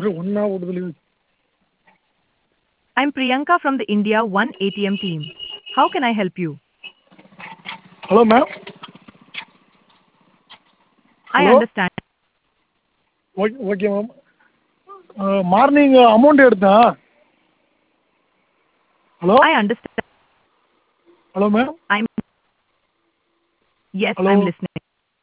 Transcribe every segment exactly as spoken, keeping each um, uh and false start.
ஒன்னா ஓடுதல். I'm Priyanka from the India One A T M team. How can I help you? Hello ma'am. I hello. understand. Okay okay ma'am. Morning amount எடுத்தேன். Hello. I understand. Hello ma'am. I'm Yes, Hello. I'm listening.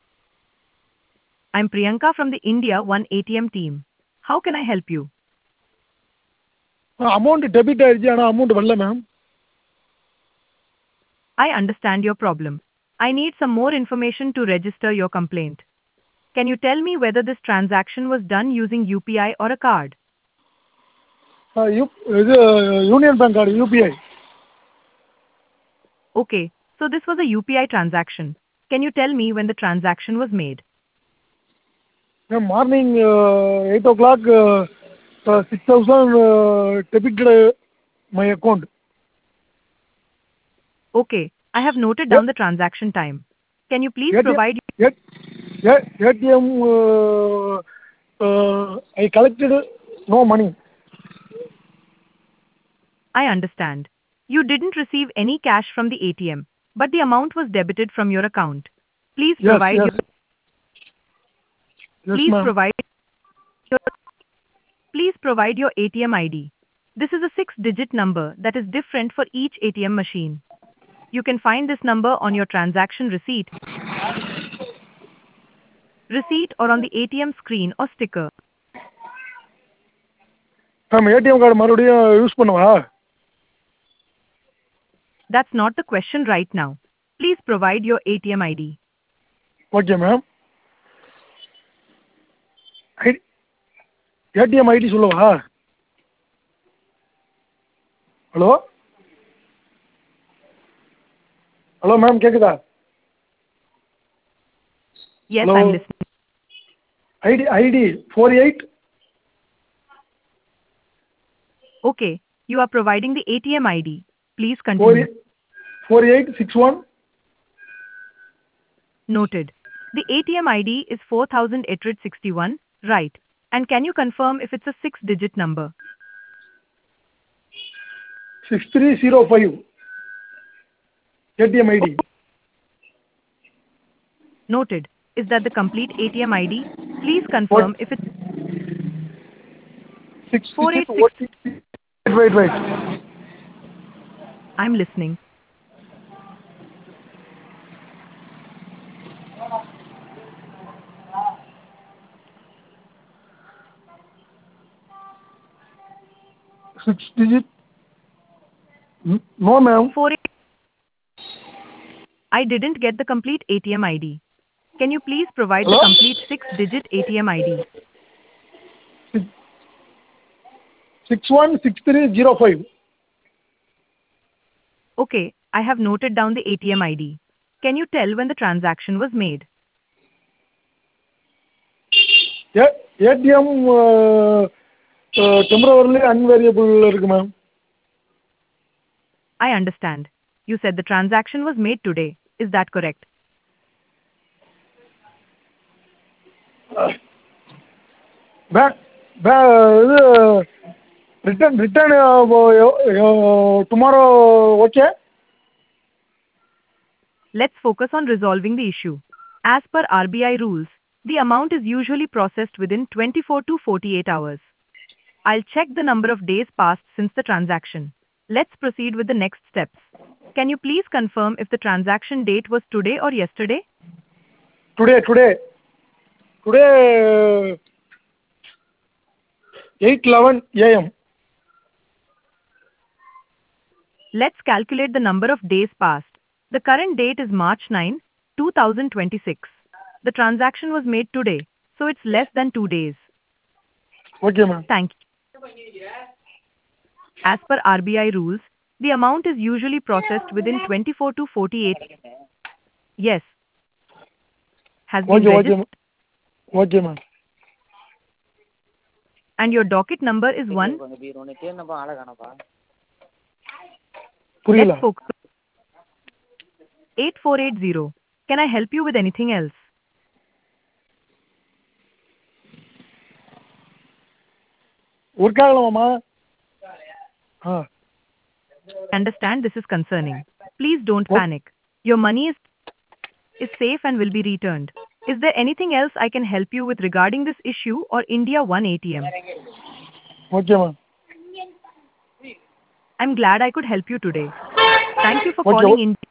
I'm Priyanka from the India One A T M team. How can I help you? Amount debit ஆயிடுச்சு, ஆனால் amount வரல ma'am. I understand your problem. I need some more information to register your complaint. Can you tell me whether this transaction was done using U P I or a card? You இது union bank card UPI. Okay, so this was a U P I transaction. Can you tell me when the transaction was made? Ma'am morning eight o'clock six thousand debited my account. Okay, I have noted down the transaction time. Can you please provide ATM I collected no money. I understand. You didn't receive any cash from the A T M, but the amount was debited from your account. Please Yes, provide yes. your, Yes, please ma'am. provide your, please provide your A T M I D. This is a six-digit number that is different for each A T M machine. You can find this number on your transaction receipt, receipt or on the A T M screen or sticker. Ma'am ATM card மறுபடியும் use பண்ணுவா? That's not the question right now. Please provide your A T M I D. Okay ma'am. ID ATM ID சொல்லவா? Hello hello ma'am கேட்குதா? Yes, Hello. I'm listening. ID ID four eight. Okay, you are providing the A T M I D. Please four continue. Four eight six one. Noted. The A T M I D is four thousand eight hundred sixty-one, right? And can you confirm if it's a six-digit number? Six three zero five ATM ID. Noted. Is that the complete A T M I D? Please confirm if it's six four eight digit six. OTP. Wait wait. I'm listening. Six digit. No ma'am. four eight. I didn't get the complete A T M I D. Can you please provide the Hello? complete six-digit A T M I D? Six one six three zero five. Okay, I have noted down the A T M I D. Can you tell when the transaction was made? ATM temporarily unavailable இருக்கு மேம். I understand. You said the transaction was made today. Is that correct? Pay pay இது return return tomorrow okay. Let's focus on resolving the issue. As per R B I rules, the amount is usually processed within twenty-four to forty-eight hours. I'll check the number of days passed since the transaction. Let's proceed with the next steps. Can you please confirm if the transaction date was today or yesterday? Today today today eight eleven AM. Let's calculate the number of days passed. The current date is March ninth, two thousand twenty-six. The transaction was made today, so it's less than two days. Okay ma'am. Thank you. As per R B I rules, the amount is usually processed within twenty-four to forty-eight. Yes. Has been okay okay registered. Okay ma'am. And your docket number is one. புரியல. Let's focus. eight four eight zero. Can I help you with anything else? Work ஆகலாமாம்மா? Ah Understand this is concerning. Please don't oh panic. Your money is is safe and will be returned. Is there anything else I can help you with regarding this issue or India One A T M? ஓகேம்மா. I'm glad I could help you today. Thank you for okay. calling in.